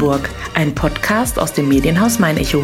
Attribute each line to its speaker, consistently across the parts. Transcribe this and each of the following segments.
Speaker 1: Aschaffenburg, ein Podcast aus dem Medienhaus Mein Echo.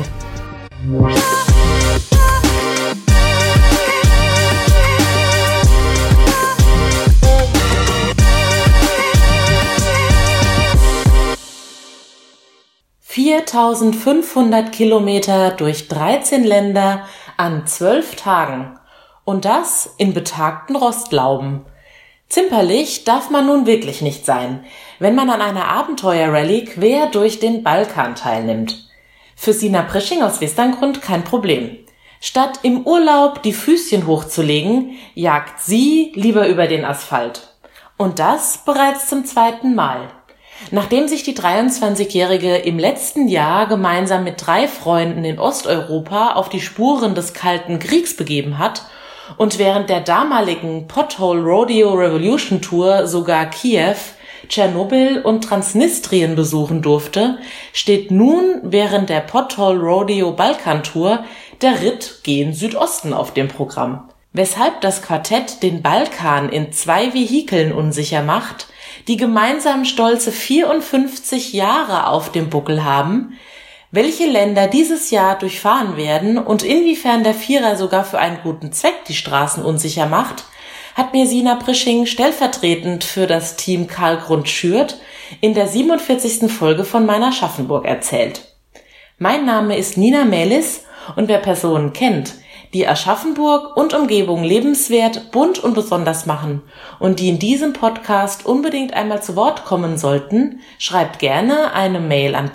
Speaker 1: ...4.500 Kilometer durch 13 Länder an 12 Tagen. Und das in betagten Rostlauben. Zimperlich darf man nun wirklich nicht sein, wenn man an einer Abenteuerrallye quer durch den Balkan teilnimmt. Für Sina Prisching aus Westerngrund kein Problem. Statt im Urlaub die Füßchen hochzulegen, jagt sie lieber über den Asphalt. Und das bereits zum 2. Mal. Nachdem sich die 23-Jährige im letzten Jahr gemeinsam mit 3 Freunden in Osteuropa auf die Spuren des Kalten Kriegs begeben hat und während der damaligen Pothole Rodeo Revolution Tour sogar Kiew, Tschernobyl und Transnistrien besuchen durfte, steht nun während der Pothole Rodeo Balkan Tour der Ritt gen Südosten auf dem Programm. Weshalb das Quartett den Balkan in 2 Vehikeln unsicher macht, die gemeinsam stolze 54 Jahre auf dem Buckel haben, welche Länder dieses Jahr durchfahren werden und inwiefern der Vierer sogar für einen guten Zweck die Straßen unsicher macht, hat mir Sina Prisching stellvertretend für das Team Karl Grund-Schürt in der 47. Folge von Mein Aschaffenburg erzählt. Mein Name ist Nina Melis und wer Personen kennt, die Aschaffenburg und Umgebung lebenswert, bunt und besonders machen und die in diesem Podcast unbedingt einmal zu Wort kommen sollten, schreibt gerne eine Mail an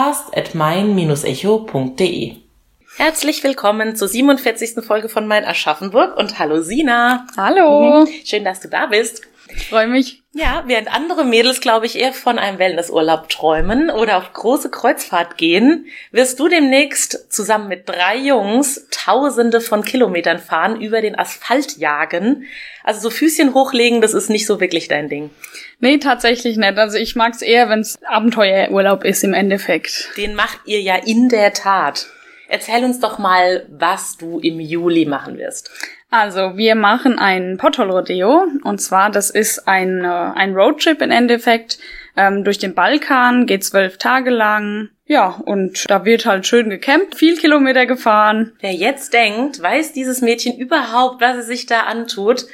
Speaker 1: podcast@mein-echo.de. Herzlich willkommen zur 47. Folge von Mein Aschaffenburg und hallo Sina.
Speaker 2: Hallo.
Speaker 1: Schön, dass du da bist.
Speaker 2: Ich freue mich.
Speaker 1: Ja, während andere Mädels, glaube ich, eher von einem Wellnessurlaub träumen oder auf große Kreuzfahrt gehen, wirst du demnächst zusammen mit 3 Jungs Tausende von Kilometern fahren, über den Asphalt jagen. Also so Füßchen hochlegen, das ist nicht so wirklich dein Ding.
Speaker 2: Nee, tatsächlich nicht. Also ich mag's eher, wenn's Abenteuerurlaub ist im Endeffekt.
Speaker 1: Den macht ihr ja in der Tat. Erzähl uns doch mal, was du im Juli machen wirst.
Speaker 2: Also, wir machen ein Pothole Rodeo. Und zwar, das ist ein Roadtrip im Endeffekt. Durch den Balkan, geht 12 Tage lang. Ja, und da wird halt schön gecampt, viel Kilometer gefahren.
Speaker 1: Wer jetzt denkt, weiß dieses Mädchen überhaupt, was es sich da antut?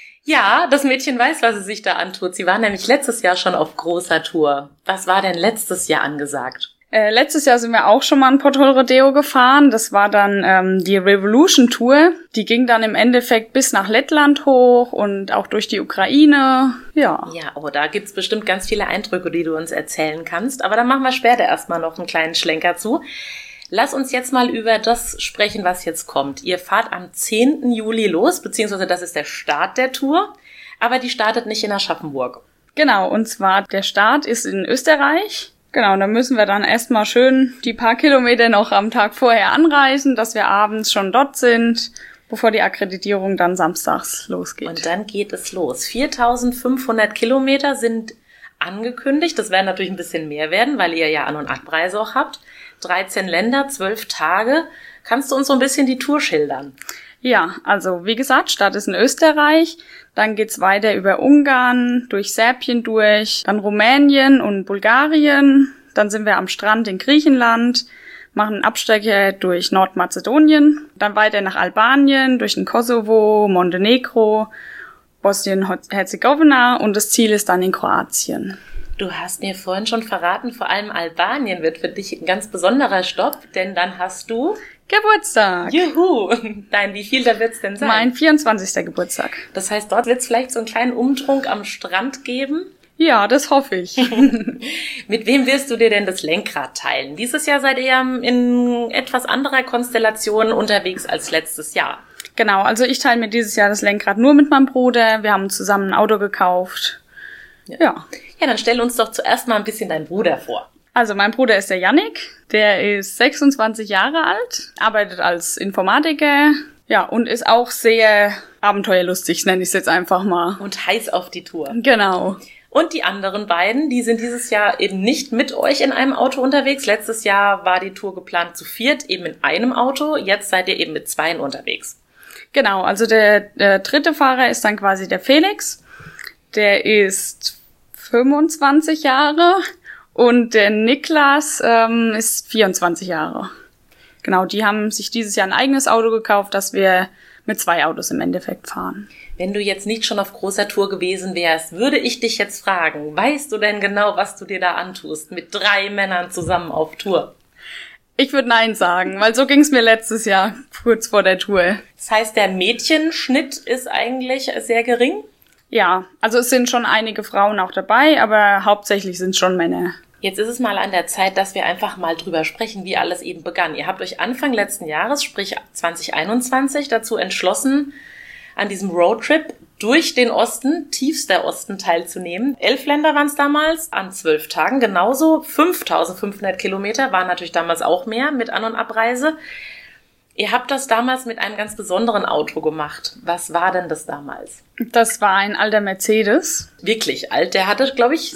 Speaker 1: Ja, das Mädchen weiß, was es sich da antut. Sie war nämlich letztes Jahr schon auf großer Tour. Was war denn letztes Jahr angesagt?
Speaker 2: Letztes Jahr sind wir auch schon mal ein Pothole Rodeo gefahren. Das war dann die Revolution Tour. Die ging dann im Endeffekt bis nach Lettland hoch und auch durch die Ukraine. Ja,
Speaker 1: oh, da gibt's bestimmt ganz viele Eindrücke, die du uns erzählen kannst. Aber da machen wir später erstmal noch einen kleinen Schlenker zu. Lass uns jetzt mal über das sprechen, was jetzt kommt. Ihr fahrt am 10. Juli los, beziehungsweise das ist der Start der Tour. Aber die startet nicht in Aschaffenburg.
Speaker 2: Genau, und zwar der Start ist in Österreich. Genau, und dann müssen wir dann erstmal schön die paar Kilometer noch am Tag vorher anreisen, dass wir abends schon dort sind, bevor die Akkreditierung dann samstags losgeht.
Speaker 1: Und dann geht es los. 4.500 Kilometer sind angekündigt. Das werden natürlich ein bisschen mehr werden, weil ihr ja An- und Abreise auch habt. 13 Länder, 12 Tage. Kannst du uns so ein bisschen die Tour schildern?
Speaker 2: Ja, also wie gesagt, Start ist in Österreich, dann geht's weiter über Ungarn, durch Serbien durch, dann Rumänien und Bulgarien, dann sind wir am Strand in Griechenland, machen einen Abstecher durch Nordmazedonien, dann weiter nach Albanien, durch den Kosovo, Montenegro, Bosnien-Herzegowina und das Ziel ist dann in Kroatien.
Speaker 1: Du hast mir vorhin schon verraten, vor allem Albanien wird für dich ein ganz besonderer Stopp, denn dann hast du
Speaker 2: Geburtstag.
Speaker 1: Juhu! Nein, wie viel da wird's denn sein?
Speaker 2: Mein 24. Geburtstag.
Speaker 1: Das heißt, dort wird's vielleicht so einen kleinen Umtrunk am Strand geben?
Speaker 2: Ja, das hoffe ich.
Speaker 1: Mit wem wirst du dir denn das Lenkrad teilen? Dieses Jahr seid ihr ja in etwas anderer Konstellation unterwegs als letztes Jahr.
Speaker 2: Genau, also ich teile mir dieses Jahr das Lenkrad nur mit meinem Bruder. Wir haben zusammen ein Auto gekauft. Ja,
Speaker 1: dann stell uns doch zuerst mal ein bisschen deinen Bruder vor.
Speaker 2: Also mein Bruder ist der Yannick, der ist 26 Jahre alt, arbeitet als Informatiker, ja, und ist auch sehr abenteuerlustig, nenne ich es jetzt einfach mal.
Speaker 1: Und heiß auf die Tour.
Speaker 2: Genau.
Speaker 1: Und die anderen beiden, die sind dieses Jahr eben nicht mit euch in einem Auto unterwegs. Letztes Jahr war die Tour geplant zu 4, eben in einem Auto. Jetzt seid ihr eben mit 2 unterwegs.
Speaker 2: Genau, also der dritte Fahrer ist dann quasi der Felix. Der ist 25 Jahre Und der Niklas ist 24 Jahre. Genau, die haben sich dieses Jahr ein eigenes Auto gekauft, dass wir mit 2 Autos im Endeffekt fahren.
Speaker 1: Wenn du jetzt nicht schon auf großer Tour gewesen wärst, würde ich dich jetzt fragen, weißt du denn genau, was du dir da antust, mit 3 Männern zusammen auf Tour?
Speaker 2: Ich würde Nein sagen, weil so ging es mir letztes Jahr, kurz vor der Tour.
Speaker 1: Das heißt, der Mädchenschnitt ist eigentlich sehr gering?
Speaker 2: Ja, also es sind schon einige Frauen auch dabei, aber hauptsächlich sind es schon Männer.
Speaker 1: Jetzt ist es mal an der Zeit, dass wir einfach mal drüber sprechen, wie alles eben begann. Ihr habt euch Anfang letzten Jahres, sprich 2021, dazu entschlossen, an diesem Roadtrip durch den Osten, tiefster Osten, teilzunehmen. 11 Länder waren es damals, an 12 Tagen genauso. 5.500 Kilometer, waren natürlich damals auch mehr mit An- und Abreise. Ihr habt das damals mit einem ganz besonderen Auto gemacht. Was war denn das damals?
Speaker 2: Das war ein alter Mercedes.
Speaker 1: Wirklich alt. Der hatte, glaube ich,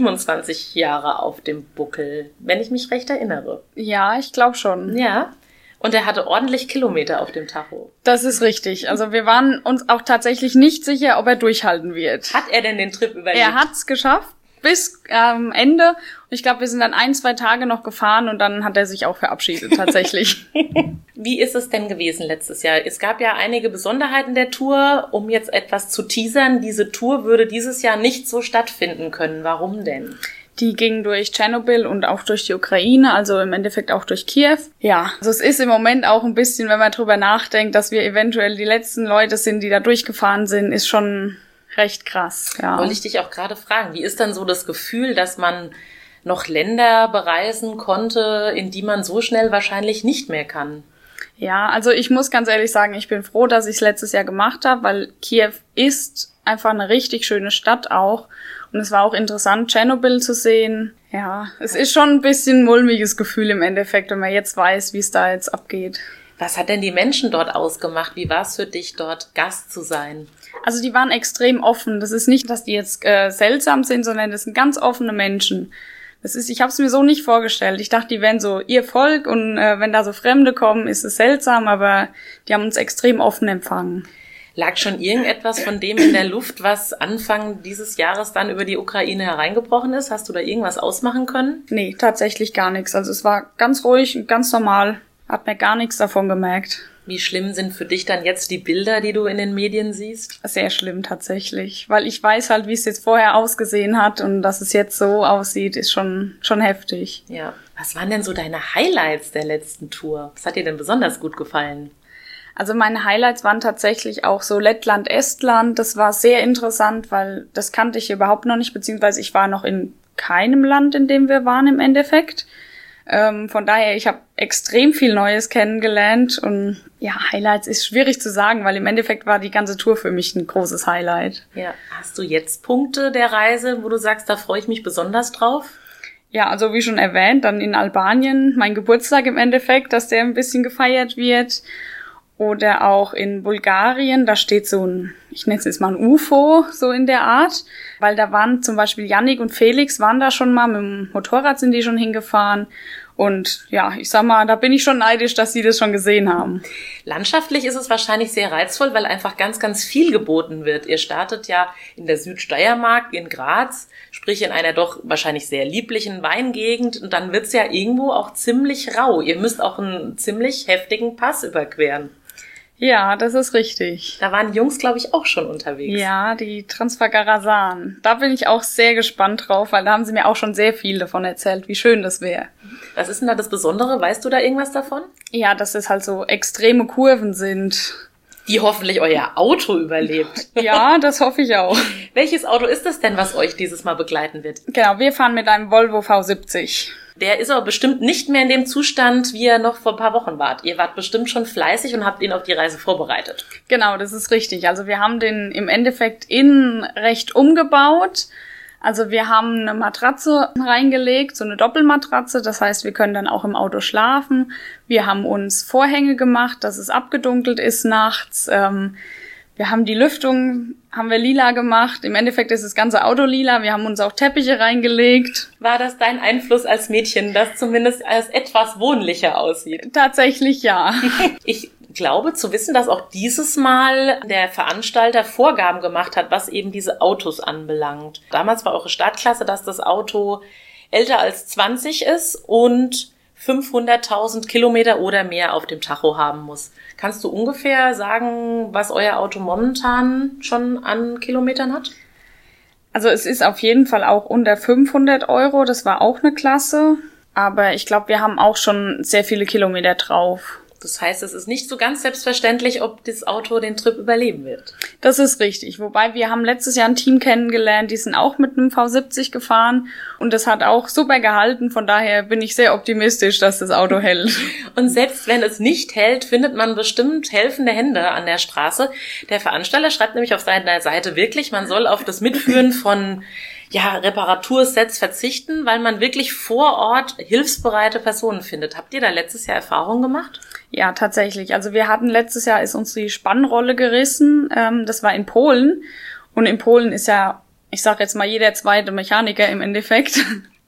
Speaker 1: 27 Jahre auf dem Buckel, wenn ich mich recht erinnere.
Speaker 2: Ja, ich glaube schon.
Speaker 1: Ja. Und er hatte ordentlich Kilometer auf dem Tacho.
Speaker 2: Das ist richtig. Also wir waren uns auch tatsächlich nicht sicher, ob er durchhalten wird.
Speaker 1: Hat er denn den Trip überlebt?
Speaker 2: Er hat's geschafft bis Ende. Und ich glaube, wir sind dann 1-2 Tage noch gefahren und dann hat er sich auch verabschiedet tatsächlich.
Speaker 1: Wie ist es denn gewesen letztes Jahr? Es gab ja einige Besonderheiten der Tour. Um jetzt etwas zu teasern, diese Tour würde dieses Jahr nicht so stattfinden können. Warum denn?
Speaker 2: Die ging durch Tschernobyl und auch durch die Ukraine, also im Endeffekt auch durch Kiew. Ja, also es ist im Moment auch ein bisschen, wenn man drüber nachdenkt, dass wir eventuell die letzten Leute sind, die da durchgefahren sind, ist schon recht krass. Ja.
Speaker 1: Wollte ich dich auch gerade fragen, wie ist dann so das Gefühl, dass man noch Länder bereisen konnte, in die man so schnell wahrscheinlich nicht mehr kann?
Speaker 2: Ja, also ich muss ganz ehrlich sagen, ich bin froh, dass ich es letztes Jahr gemacht habe, weil Kiew ist einfach eine richtig schöne Stadt auch. Und es war auch interessant, Tschernobyl zu sehen. Ja, es ist schon ein bisschen ein mulmiges Gefühl im Endeffekt, wenn man jetzt weiß, wie es da jetzt abgeht.
Speaker 1: Was hat denn die Menschen dort ausgemacht? Wie war es für dich, dort Gast zu sein?
Speaker 2: Also die waren extrem offen. Das ist nicht, dass die jetzt seltsam sind, sondern das sind ganz offene Menschen. Ich habe es mir so nicht vorgestellt. Ich dachte, die wären so ihr Volk und wenn da so Fremde kommen, ist es seltsam, aber die haben uns extrem offen empfangen.
Speaker 1: Lag schon irgendetwas von dem in der Luft, was Anfang dieses Jahres dann über die Ukraine hereingebrochen ist? Hast du da irgendwas ausmachen können?
Speaker 2: Nee, tatsächlich gar nichts. Also es war ganz ruhig und ganz normal. Hat mir gar nichts davon gemerkt.
Speaker 1: Wie schlimm sind für dich dann jetzt die Bilder, die du in den Medien siehst?
Speaker 2: Sehr schlimm tatsächlich. Weil ich weiß halt, wie es jetzt vorher ausgesehen hat und dass es jetzt so aussieht, ist schon heftig.
Speaker 1: Ja. Was waren denn so deine Highlights der letzten Tour? Was hat dir denn besonders gut gefallen?
Speaker 2: Also meine Highlights waren tatsächlich auch so Lettland, Estland. Das war sehr interessant, weil das kannte ich überhaupt noch nicht, beziehungsweise ich war noch in keinem Land, in dem wir waren im Endeffekt. Von daher, ich habe extrem viel Neues kennengelernt und ja, Highlights ist schwierig zu sagen, weil im Endeffekt war die ganze Tour für mich ein großes Highlight.
Speaker 1: Ja, hast du jetzt Punkte der Reise, wo du sagst, da freue ich mich besonders drauf?
Speaker 2: Ja, also wie schon erwähnt, dann in Albanien, mein Geburtstag im Endeffekt, dass der ein bisschen gefeiert wird. Oder auch in Bulgarien, da steht so ich nenne es jetzt mal ein UFO, so in der Art. Weil da waren zum Beispiel Yannick und Felix waren da schon mal, mit dem Motorrad sind die schon hingefahren. Und ja, ich sag mal, da bin ich schon neidisch, dass sie das schon gesehen haben.
Speaker 1: Landschaftlich ist es wahrscheinlich sehr reizvoll, weil einfach ganz, ganz viel geboten wird. Ihr startet ja in der Südsteiermark, in Graz, sprich in einer doch wahrscheinlich sehr lieblichen Weingegend. Und dann wird's ja irgendwo auch ziemlich rau. Ihr müsst auch einen ziemlich heftigen Pass überqueren.
Speaker 2: Ja, das ist richtig.
Speaker 1: Da waren die Jungs, glaube ich, auch schon unterwegs.
Speaker 2: Ja, die Transfagarasan. Da bin ich auch sehr gespannt drauf, weil da haben sie mir auch schon sehr viel davon erzählt, wie schön das wäre.
Speaker 1: Was ist denn da das Besondere? Weißt du da irgendwas davon?
Speaker 2: Ja, dass es halt so extreme Kurven sind.
Speaker 1: Die hoffentlich euer Auto überlebt.
Speaker 2: Ja, das hoffe ich auch.
Speaker 1: Welches Auto ist das denn, was euch dieses Mal begleiten wird?
Speaker 2: Genau, wir fahren mit einem Volvo V70.
Speaker 1: Der ist aber bestimmt nicht mehr in dem Zustand, wie er noch vor ein paar Wochen wart. Ihr wart bestimmt schon fleißig und habt ihn auf die Reise vorbereitet.
Speaker 2: Genau, das ist richtig. Also wir haben den im Endeffekt innen recht umgebaut. Also wir haben eine Matratze reingelegt, so eine Doppelmatratze. Das heißt, wir können dann auch im Auto schlafen. Wir haben uns Vorhänge gemacht, dass es abgedunkelt ist nachts. Wir haben die Lüftung, haben wir lila gemacht. Im Endeffekt ist das ganze Auto lila. Wir haben uns auch Teppiche reingelegt.
Speaker 1: War das dein Einfluss als Mädchen, das zumindest als etwas wohnlicher aussieht?
Speaker 2: Tatsächlich ja.
Speaker 1: Ich glaube zu wissen, dass auch dieses Mal der Veranstalter Vorgaben gemacht hat, was eben diese Autos anbelangt. Damals war eure Startklasse, dass das Auto älter als 20 ist und 500.000 Kilometer oder mehr auf dem Tacho haben muss. Kannst du ungefähr sagen, was euer Auto momentan schon an Kilometern hat?
Speaker 2: Also es ist auf jeden Fall auch unter 500 €, das war auch eine Klasse. Aber ich glaube, wir haben auch schon sehr viele Kilometer drauf.
Speaker 1: Das heißt, es ist nicht so ganz selbstverständlich, ob das Auto den Trip überleben wird.
Speaker 2: Das ist richtig. Wobei wir haben letztes Jahr ein Team kennengelernt, die sind auch mit einem V70 gefahren und das hat auch super gehalten. Von daher bin ich sehr optimistisch, dass das Auto hält.
Speaker 1: Und selbst wenn es nicht hält, findet man bestimmt helfende Hände an der Straße. Der Veranstalter schreibt nämlich auf seiner Seite wirklich, man soll auf das Mitführen von Reparatursets verzichten, weil man wirklich vor Ort hilfsbereite Personen findet. Habt ihr da letztes Jahr Erfahrungen gemacht?
Speaker 2: Ja, tatsächlich. Also wir hatten letztes Jahr, ist uns die Spannrolle gerissen. Das war in Polen. Und in Polen ist ja, ich sage jetzt mal, jeder zweite Mechaniker im Endeffekt.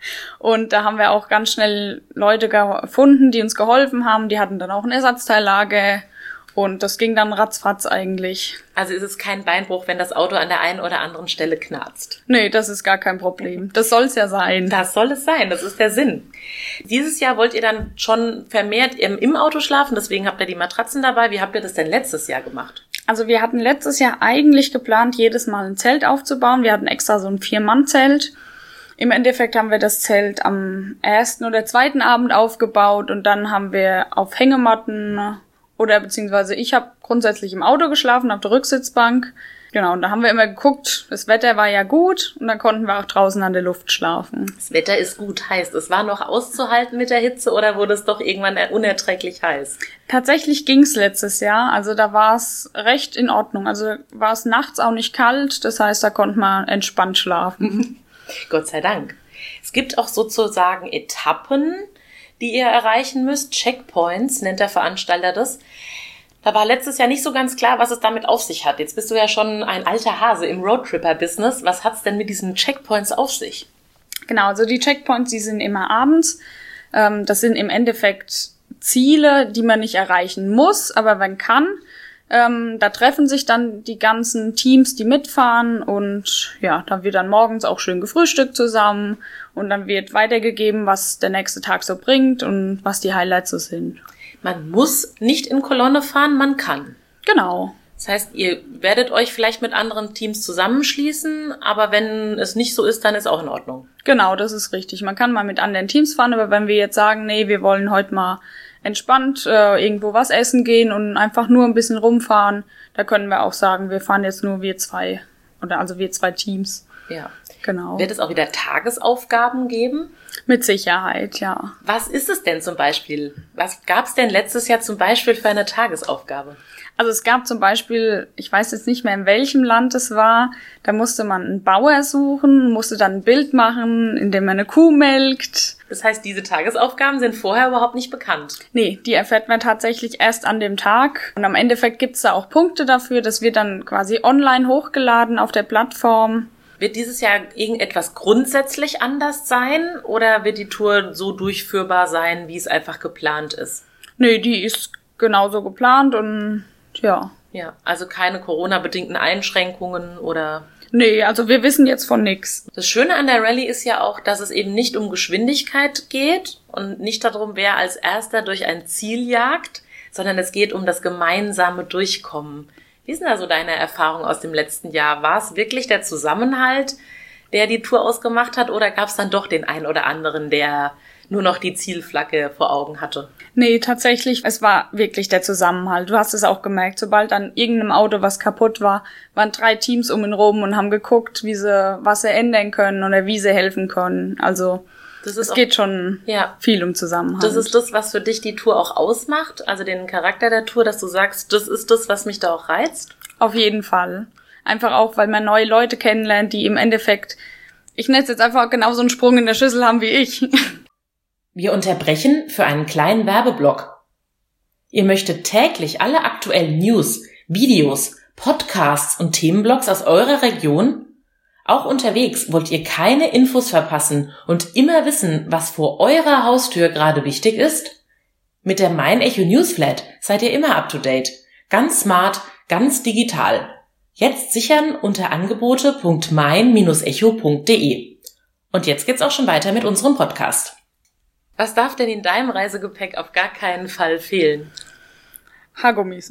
Speaker 2: Und da haben wir auch ganz schnell Leute gefunden, die uns geholfen haben. Die hatten dann auch ein Ersatzteillager. Und das ging dann ratzfatz eigentlich.
Speaker 1: Also ist es kein Beinbruch, wenn das Auto an der einen oder anderen Stelle knarzt?
Speaker 2: Nee, das ist gar kein Problem. Das soll es ja sein.
Speaker 1: Das soll es sein, das ist der Sinn. Dieses Jahr wollt ihr dann schon vermehrt im Auto schlafen, deswegen habt ihr die Matratzen dabei. Wie habt ihr das denn letztes Jahr gemacht?
Speaker 2: Also wir hatten letztes Jahr eigentlich geplant, jedes Mal ein Zelt aufzubauen. Wir hatten extra so ein 4-Mann-Zelt. Im Endeffekt haben wir das Zelt am 1. oder 2. Abend aufgebaut und dann haben wir auf Hängematten oder beziehungsweise ich habe grundsätzlich im Auto geschlafen, auf der Rücksitzbank. Genau, und da haben wir immer geguckt, das Wetter war ja gut und dann konnten wir auch draußen an der Luft schlafen.
Speaker 1: Das Wetter ist gut, heißt es war noch auszuhalten mit der Hitze oder wurde es doch irgendwann unerträglich heiß?
Speaker 2: Tatsächlich ging's letztes Jahr, also da war es recht in Ordnung. Also war es nachts auch nicht kalt, das heißt, da konnte man entspannt schlafen.
Speaker 1: Gott sei Dank. Es gibt auch sozusagen Etappen, die ihr erreichen müsst. Checkpoints nennt der Veranstalter das. Da war letztes Jahr nicht so ganz klar, was es damit auf sich hat. Jetzt bist du ja schon ein alter Hase im Roadtripper-Business. Was hat's denn mit diesen Checkpoints auf sich?
Speaker 2: Genau, also die Checkpoints, die sind immer abends. Das sind im Endeffekt Ziele, die man nicht erreichen muss, aber man kann. Da treffen sich dann die ganzen Teams, die mitfahren und ja, da wird dann morgens auch schön gefrühstückt zusammen und dann wird weitergegeben, was der nächste Tag so bringt und was die Highlights so sind.
Speaker 1: Man muss nicht in Kolonne fahren, man kann.
Speaker 2: Genau.
Speaker 1: Das heißt, ihr werdet euch vielleicht mit anderen Teams zusammenschließen, aber wenn es nicht so ist, dann ist auch in Ordnung.
Speaker 2: Genau, das ist richtig. Man kann mal mit anderen Teams fahren, aber wenn wir jetzt sagen, nee, wir wollen heute mal entspannt irgendwo was essen gehen und einfach nur ein bisschen rumfahren, da können wir auch sagen, wir fahren jetzt nur wir zwei Teams.
Speaker 1: Ja.
Speaker 2: Genau.
Speaker 1: Wird es auch wieder Tagesaufgaben geben?
Speaker 2: Mit Sicherheit, ja.
Speaker 1: Was ist es denn zum Beispiel? Was gab es denn letztes Jahr zum Beispiel für eine Tagesaufgabe?
Speaker 2: Also es gab zum Beispiel, ich weiß jetzt nicht mehr, in welchem Land es war, da musste man einen Bauer suchen, musste dann ein Bild machen, in dem man eine Kuh melkt.
Speaker 1: Das heißt, diese Tagesaufgaben sind vorher überhaupt nicht bekannt?
Speaker 2: Nee, die erfährt man tatsächlich erst an dem Tag. Und am Endeffekt gibt's da auch Punkte dafür, das wird dann quasi online hochgeladen auf der Plattform.
Speaker 1: Wird dieses Jahr irgendetwas grundsätzlich anders sein oder wird die Tour so durchführbar sein, wie es einfach geplant ist?
Speaker 2: Nee, die ist genauso geplant und ja.
Speaker 1: Ja, also keine Corona-bedingten Einschränkungen oder...
Speaker 2: Nee, also wir wissen jetzt von nix.
Speaker 1: Das Schöne an der Rallye ist ja auch, dass es eben nicht um Geschwindigkeit geht und nicht darum, wer als Erster durch ein Ziel jagt, sondern es geht um das gemeinsame Durchkommen. Wie ist denn da so deine Erfahrung aus dem letzten Jahr? War es wirklich der Zusammenhalt, der die Tour ausgemacht hat, oder gab es dann doch den einen oder anderen, der nur noch die Zielflagge vor Augen hatte?
Speaker 2: Nee, tatsächlich, es war wirklich der Zusammenhalt. Du hast es auch gemerkt, sobald an irgendeinem Auto was kaputt war, waren 3 Teams um ihn rum und haben geguckt, was sie ändern können oder wie sie helfen können. Also es geht schon viel um Zusammenhalt.
Speaker 1: Das ist das, was für dich die Tour auch ausmacht, also den Charakter der Tour, dass du sagst, das ist das, was mich da auch reizt?
Speaker 2: Auf jeden Fall. Einfach auch, weil man neue Leute kennenlernt, die im Endeffekt, ich nenne es jetzt einfach genauso einen Sprung in der Schüssel haben wie ich.
Speaker 1: Wir unterbrechen für einen kleinen Werbeblock. Ihr möchtet täglich alle aktuellen News, Videos, Podcasts und Themenblogs aus eurer Region? Auch unterwegs wollt ihr keine Infos verpassen und immer wissen, was vor eurer Haustür gerade wichtig ist? Mit der Mein Echo Newsflat seid ihr immer up to date. Ganz smart, ganz digital. Jetzt sichern unter angebote.mein-echo.de. Und jetzt geht's auch schon weiter mit unserem Podcast. Was darf denn in deinem Reisegepäck auf gar keinen Fall fehlen?
Speaker 2: Haargummis.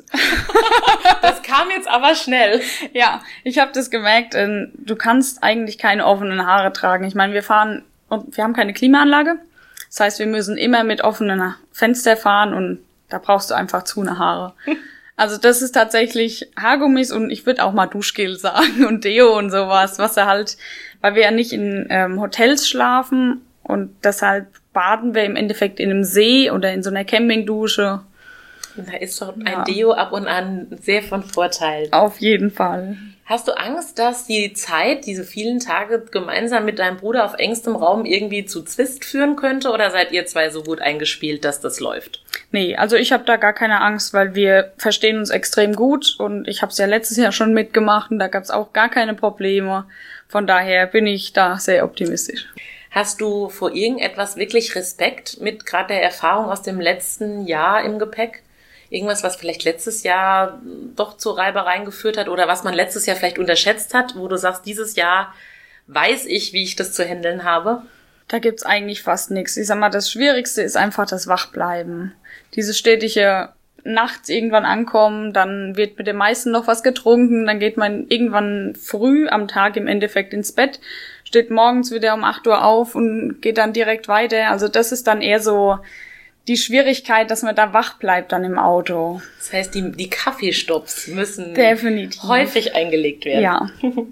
Speaker 1: Das kam jetzt aber schnell.
Speaker 2: Ja, ich habe das gemerkt, du kannst eigentlich keine offenen Haare tragen. Ich meine, wir fahren und wir haben keine Klimaanlage. Das heißt, wir müssen immer mit offenen Fenstern fahren und da brauchst du einfach zu eine Haare. Also das ist tatsächlich Haargummis und ich würde auch mal Duschgel sagen und Deo und sowas, was er halt, weil wir ja nicht in Hotels schlafen und deshalb baden wir im Endeffekt in einem See oder in so einer Campingdusche.
Speaker 1: Da ist doch ein Deo ab und an sehr von Vorteil.
Speaker 2: Auf jeden Fall.
Speaker 1: Hast du Angst, dass die Zeit, diese vielen Tage gemeinsam mit deinem Bruder auf engstem Raum irgendwie zu Zwist führen könnte? Oder seid ihr zwei so gut eingespielt, dass das läuft?
Speaker 2: Nee, also ich habe da gar keine Angst, weil wir verstehen uns extrem gut. Und ich habe es ja letztes Jahr schon mitgemacht und da gab es auch gar keine Probleme. Von daher bin ich da sehr optimistisch.
Speaker 1: Hast du vor irgendetwas wirklich Respekt mit gerade der Erfahrung aus dem letzten Jahr im Gepäck? Irgendwas, was vielleicht letztes Jahr doch zu Reibereien geführt hat oder was man letztes Jahr vielleicht unterschätzt hat, wo du sagst, dieses Jahr weiß ich, wie ich das zu handeln habe?
Speaker 2: Da gibt's eigentlich fast nichts. Ich sag mal, das Schwierigste ist einfach das Wachbleiben. Dieses stetige nachts irgendwann ankommen, dann wird mit den meisten noch was getrunken, dann geht man irgendwann früh am Tag im Endeffekt ins Bett, steht morgens wieder um 8 Uhr auf und geht dann direkt weiter. Also das ist dann eher so die Schwierigkeit, dass man da wach bleibt dann im Auto.
Speaker 1: Das heißt, die Kaffeestopps müssen
Speaker 2: definitiv
Speaker 1: häufig eingelegt werden.
Speaker 2: Ja.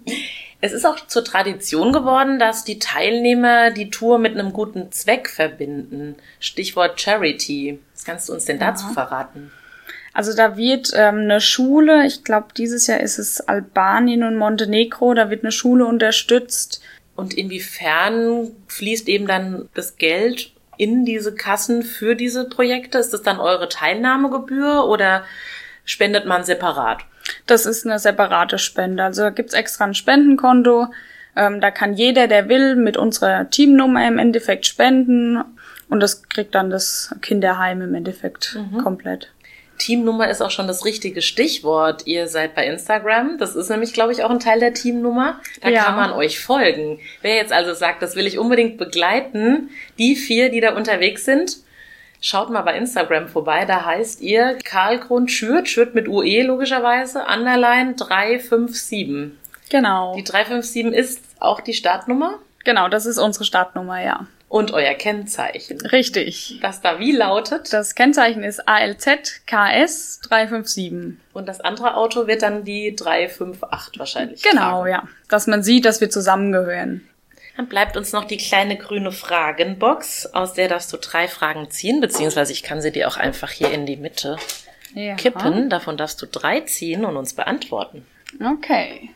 Speaker 1: Es ist auch zur Tradition geworden, dass die Teilnehmer die Tour mit einem guten Zweck verbinden. Stichwort Charity. Was kannst du uns denn dazu verraten?
Speaker 2: Also da wird eine Schule, ich glaube dieses Jahr ist es Albanien und Montenegro, da wird eine Schule unterstützt.
Speaker 1: Und inwiefern fließt eben dann das Geld in diese Kassen für diese Projekte? Ist das dann eure Teilnahmegebühr oder spendet man separat?
Speaker 2: Das ist eine separate Spende. Also da gibt's extra ein Spendenkonto. Da kann jeder, der will, mit unserer Teamnummer im Endeffekt spenden. Und das kriegt dann das Kinderheim im Endeffekt komplett.
Speaker 1: Teamnummer ist auch schon das richtige Stichwort. Ihr seid bei Instagram. Das ist nämlich, glaube ich, auch ein Teil der Teamnummer. Da kann man euch folgen. Wer jetzt also sagt, das will ich unbedingt begleiten, die 4, die da unterwegs sind, schaut mal bei Instagram vorbei. Da heißt ihr Karlgrund Schürt mit UE logischerweise, _ 357.
Speaker 2: Genau.
Speaker 1: Die 357 ist auch die Startnummer?
Speaker 2: Genau, das ist unsere Startnummer, ja.
Speaker 1: Und euer Kennzeichen.
Speaker 2: Richtig.
Speaker 1: Das da wie lautet?
Speaker 2: Das Kennzeichen ist ALZ KS 357.
Speaker 1: Und das andere Auto wird dann die 358 wahrscheinlich
Speaker 2: Genau,
Speaker 1: tragen.
Speaker 2: ja. Dass man sieht, dass wir zusammengehören.
Speaker 1: Dann bleibt uns noch die kleine grüne Fragenbox, aus der darfst du 3 Fragen ziehen, beziehungsweise ich kann sie dir auch einfach hier in die Mitte kippen. Davon darfst du 3 ziehen und uns beantworten.
Speaker 2: Okay.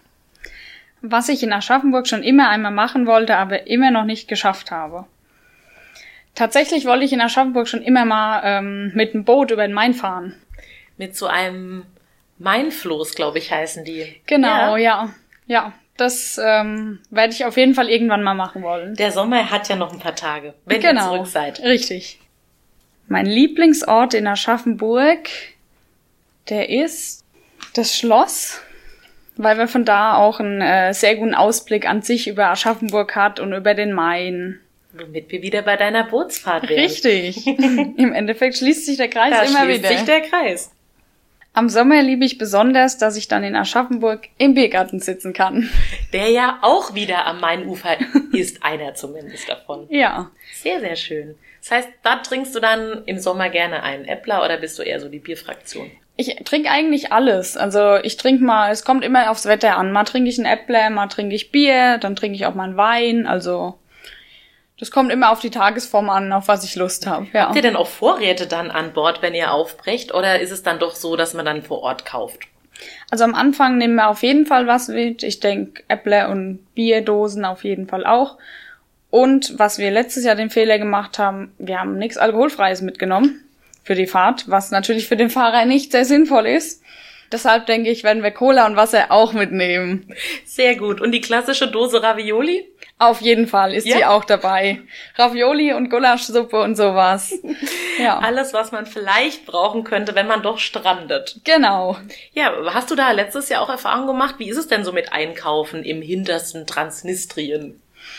Speaker 2: Was ich in Aschaffenburg schon immer einmal machen wollte, aber immer noch nicht geschafft habe. Tatsächlich wollte ich in Aschaffenburg schon immer mal mit dem Boot über den Main fahren.
Speaker 1: Mit so einem Mainfloß, glaube ich, heißen die.
Speaker 2: Genau, ja. Das werde ich auf jeden Fall irgendwann mal machen wollen.
Speaker 1: Der Sommer hat ja noch ein paar Tage, wenn ihr zurück seid.
Speaker 2: Richtig. Mein Lieblingsort in Aschaffenburg, der ist das Schloss, weil wir von da auch einen sehr guten Ausblick an sich über Aschaffenburg hat und über den Main.
Speaker 1: Womit wir wieder bei deiner Bootsfahrt wären.
Speaker 2: Richtig. Im Endeffekt schließt sich der Kreis immer wieder.
Speaker 1: Da schließt sich der Kreis.
Speaker 2: Am Sommer liebe ich besonders, dass ich dann in Aschaffenburg im Biergarten sitzen kann.
Speaker 1: Der ja auch wieder am Mainufer ist, einer zumindest davon.
Speaker 2: Ja.
Speaker 1: Sehr, sehr schön. Das heißt, da trinkst du dann im Sommer gerne einen Äppler oder bist du eher so die Bierfraktion?
Speaker 2: Ich trinke eigentlich alles. Also ich trinke mal, es kommt immer aufs Wetter an. Mal trinke ich einen Äppler, mal trinke ich Bier, dann trinke ich auch mal einen Wein. Also das kommt immer auf die Tagesform an, auf was ich Lust habe. Ja.
Speaker 1: Habt ihr denn auch Vorräte dann an Bord, wenn ihr aufbrecht? Oder ist es dann doch so, dass man dann vor Ort kauft?
Speaker 2: Also am Anfang nehmen wir auf jeden Fall was mit. Ich denke, Äppler und Bierdosen auf jeden Fall auch. Und was wir letztes Jahr den Fehler gemacht haben, wir haben nichts Alkoholfreies mitgenommen für die Fahrt, was natürlich für den Fahrer nicht sehr sinnvoll ist. Deshalb denke ich, werden wir Cola und Wasser auch mitnehmen.
Speaker 1: Sehr gut. Und die klassische Dose Ravioli?
Speaker 2: Auf jeden Fall ist die auch dabei. Ravioli und Gulaschsuppe und sowas. Ja.
Speaker 1: Alles, was man vielleicht brauchen könnte, wenn man doch strandet.
Speaker 2: Genau.
Speaker 1: Ja, hast du da letztes Jahr auch Erfahrung gemacht? Wie ist es denn so mit Einkaufen im hintersten Transnistrien?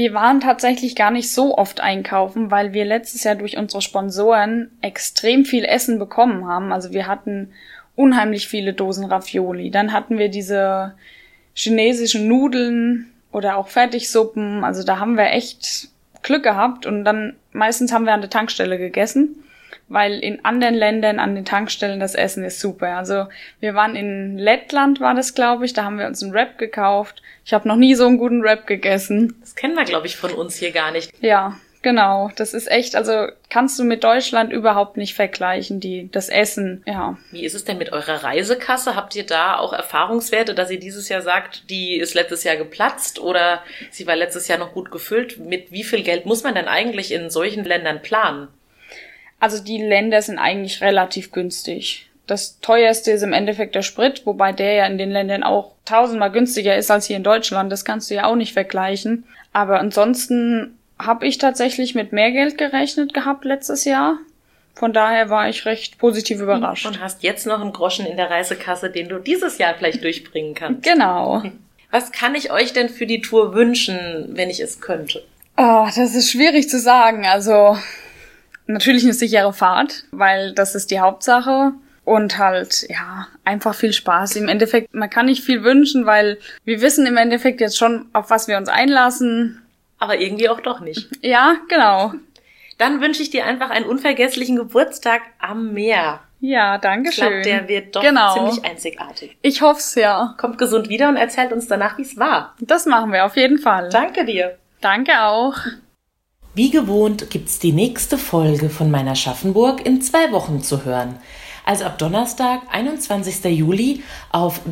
Speaker 2: Wir waren tatsächlich gar nicht so oft einkaufen, weil wir letztes Jahr durch unsere Sponsoren extrem viel Essen bekommen haben. Also wir hatten unheimlich viele Dosen Ravioli. Dann hatten wir diese chinesischen Nudeln oder auch Fertigsuppen. Also da haben wir echt Glück gehabt und dann meistens haben wir an der Tankstelle gegessen, weil in anderen Ländern an den Tankstellen das Essen ist super. Also wir waren in Lettland, war das, glaube ich, da haben wir uns einen Wrap gekauft. Ich habe noch nie so einen guten Wrap gegessen.
Speaker 1: Das kennen wir, glaube ich, von uns hier gar nicht.
Speaker 2: Ja, genau. Das ist echt, also kannst du mit Deutschland überhaupt nicht vergleichen, das Essen, ja.
Speaker 1: Wie ist es denn mit eurer Reisekasse? Habt ihr da auch Erfahrungswerte, dass ihr dieses Jahr sagt, die ist letztes Jahr geplatzt oder sie war letztes Jahr noch gut gefüllt? Mit wie viel Geld muss man denn eigentlich in solchen Ländern planen?
Speaker 2: Also die Länder sind eigentlich relativ günstig. Das teuerste ist im Endeffekt der Sprit, wobei der ja in den Ländern auch 1000-mal günstiger ist als hier in Deutschland. Das kannst du ja auch nicht vergleichen. Aber ansonsten habe ich tatsächlich mit mehr Geld gerechnet gehabt letztes Jahr. Von daher war ich recht positiv überrascht.
Speaker 1: Und hast jetzt noch einen Groschen in der Reisekasse, den du dieses Jahr vielleicht durchbringen kannst.
Speaker 2: Genau.
Speaker 1: Was kann ich euch denn für die Tour wünschen, wenn ich es könnte?
Speaker 2: Oh, das ist schwierig zu sagen. Also natürlich eine sichere Fahrt, weil das ist die Hauptsache. Und halt, ja, einfach viel Spaß. Im Endeffekt, man kann nicht viel wünschen, weil wir wissen im Endeffekt jetzt schon, auf was wir uns einlassen.
Speaker 1: Aber irgendwie auch doch nicht.
Speaker 2: Ja, genau.
Speaker 1: Dann wünsche ich dir einfach einen unvergesslichen Geburtstag am Meer.
Speaker 2: Ja, danke schön.
Speaker 1: Ich glaube, der wird doch ziemlich einzigartig.
Speaker 2: Ich hoff's, ja.
Speaker 1: Kommt gesund wieder und erzählt uns danach, wie es war.
Speaker 2: Das machen wir auf jeden Fall.
Speaker 1: Danke dir.
Speaker 2: Danke auch.
Speaker 1: Wie gewohnt gibt's die nächste Folge von Meiner Schaffenburg in 2 Wochen zu hören. Also ab Donnerstag, 21. Juli auf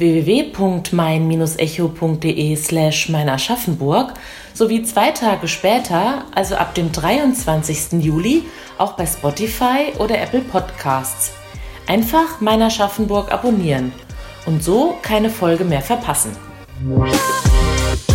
Speaker 1: www.mein-echo.de/meinerschaffenburg sowie 2 Tage später, also ab dem 23. Juli, auch bei Spotify oder Apple Podcasts. Einfach Meiner Schaffenburg abonnieren und so keine Folge mehr verpassen.